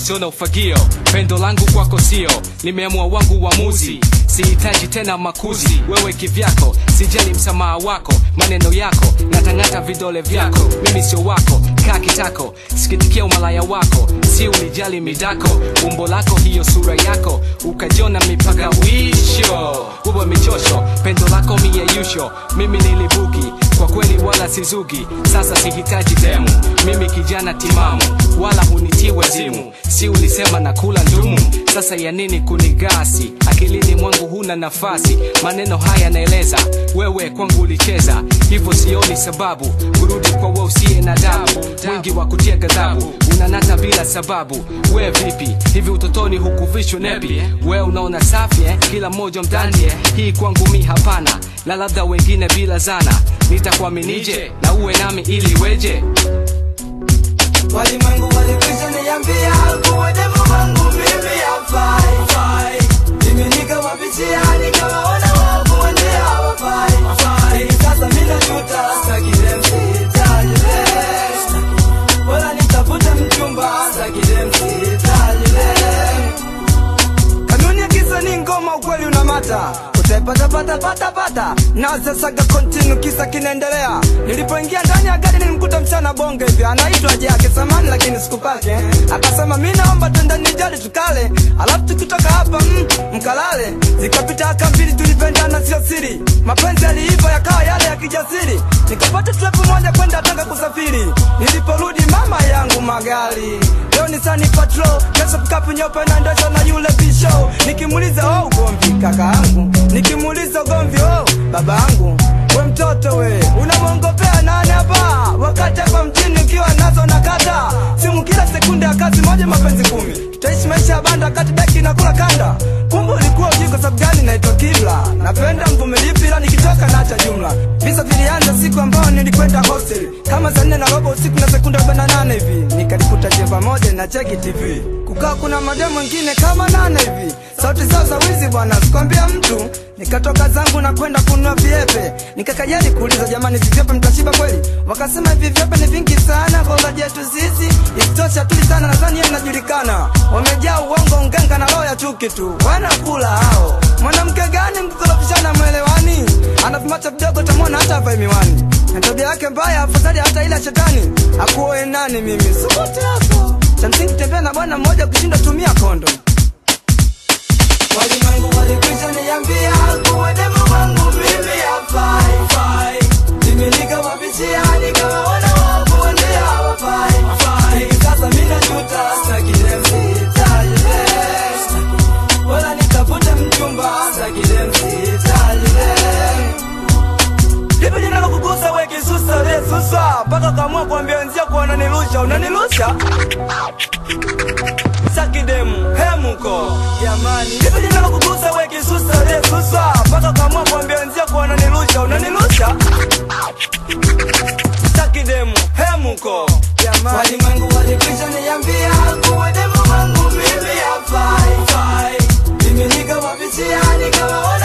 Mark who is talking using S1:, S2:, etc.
S1: usiona ufagio. Pendo langu kwako sio, nimeamua wangu uamuzi. Sihitaji tena makuzi, wewe kivyako. Sijali msamaha wako, maneno yako, natangata vidole vyako. Mimi sio wako, kaa kitako. Sikitikia umalaya wako, si unijali midako. Umbo lako, hiyo sura yako, ukajiona mipaka wisho. Wewe michosho, pendo lako miyeyusho. Mimi nilibuki, kwa kweli wala sizugi. Sasa sihitaji demu, mimi kijana timamu, wala hunitii wazimu. Si ulisema na kula ndumu, sasa ya nini kunigasi? Akilini mwangu huna nafasi, maneno haya naeleza. Wewe kwangu ulicheza, hivyo sioni sababu kurudi kwa wewe usiye na adabu. Mwingi wa kutia ghadhabu, unanata bila sababu. We vipi, hivi utotoni hukuvishwa nepi? We unaona safi kila mmoja mtandie. Hii kwangu mi hapana, la labda wengine bila zana. Nitakuaminije na uwe nami ili weje?
S2: Walimwengu walikwisha niambia kuwa demu wangu mimi hafai. Mimi nikawabishia nikawaona wao kuendea hawafai. Hivi sasa mimi najuta, sitaki dem sihitaji dem. Wala nitafute mchumba, sitaki dem sihitaji dem. Kanuni ya kisa ni ngoma, ukweli unamata. Pata na saga continue, kisa kinaendelea. Nilipoingia ndani ya gari nilimkuta mchana bonge hivi, anaitwa Jake samani lakini sikupake. Akasema mimi naomba twende nijali tukale, alafu tukitoka hapa mkalale. Zikapita aka mbili, tulipendana sio siri. Mapenzi yaliiva yakawa yale ya kijasiri. Nikapata trip moja kwenda Tanga kusafiri. Niliporudi mama yangu magari, leo ni Sunny Patrol, kesho pikapu nyope na ndosho na yule bisho. Nikimuuliza ugomvi kaka yangu, nikimuuliza ugomvi baba yangu, we mtoto we unamwongopea nani hapa? Wakati hapa mjini ukiwa nazo nakata simu kila sekunde ya kazi moja mapenzi 10. Tutaishi maisha ya banda kati beki na kula kanda. Kumbe ulikuwa ujui kwa sababu gani naitwa Kibla. Napenda mvumilivu ila nikitoka naacha jumla. Visa vilianza siku ambayo nilikwenda hostel, kama saa 4 na robo usiku na sekunde 48 hivi. Nikalikuta jeva moja na cheki TV, kukaa kuna mademu wengine kama 8 hivi. Sauti zao za wizi bwana, sikwambia mtu. Nikatoka zangu na kwenda kununua viepe. Nikakajali kuuliza jamani viepe mtashiba kweli? Wakasema hivi viepe ni vingi sana kwa ngaji yetu sisi. Isitosha tuli sana nadhani yeye anajulikana. Wamejaa uongo nganga na roho ya chuki tu. Wanakula hao. Mwanamke gani mkikorofishana mwelewani? Anafumacha kidogo tamwona hata hapa miwani. Na tabia yake mbaya afadhali hata ile shetani. Akuoe nani mimi? Subuti hapo. Cha msingi tembea na bwana mmoja kushinda tumia kondo. Walimwengu walikwisha niambia kuwa demu wangu mimi hafai. Mimi nikawabishia nikawaona wao kuendea hawafai. Hivi sasa mimi najuta, sitaki dem sihitaji dem. Wala nitafute mchumba, sitaki dem sihitaji dem. Lipi linalo kugusa we kisusa we susa, mpaka kaamua kuambia wenzio kuwa unanilusha. Unanilusha? Sitaki demu, hemuko jamani. Lipi linalo kugusa we kisusa we susa, mpaka kaamua kuambia wenzio kuwa unanilusha. Unanilusha? Sitaki demu, hemuko jamani. Walimwengu walikwisha niambia kuwa demu wangu mimi hafai. Mimi nikawabishia nikawaona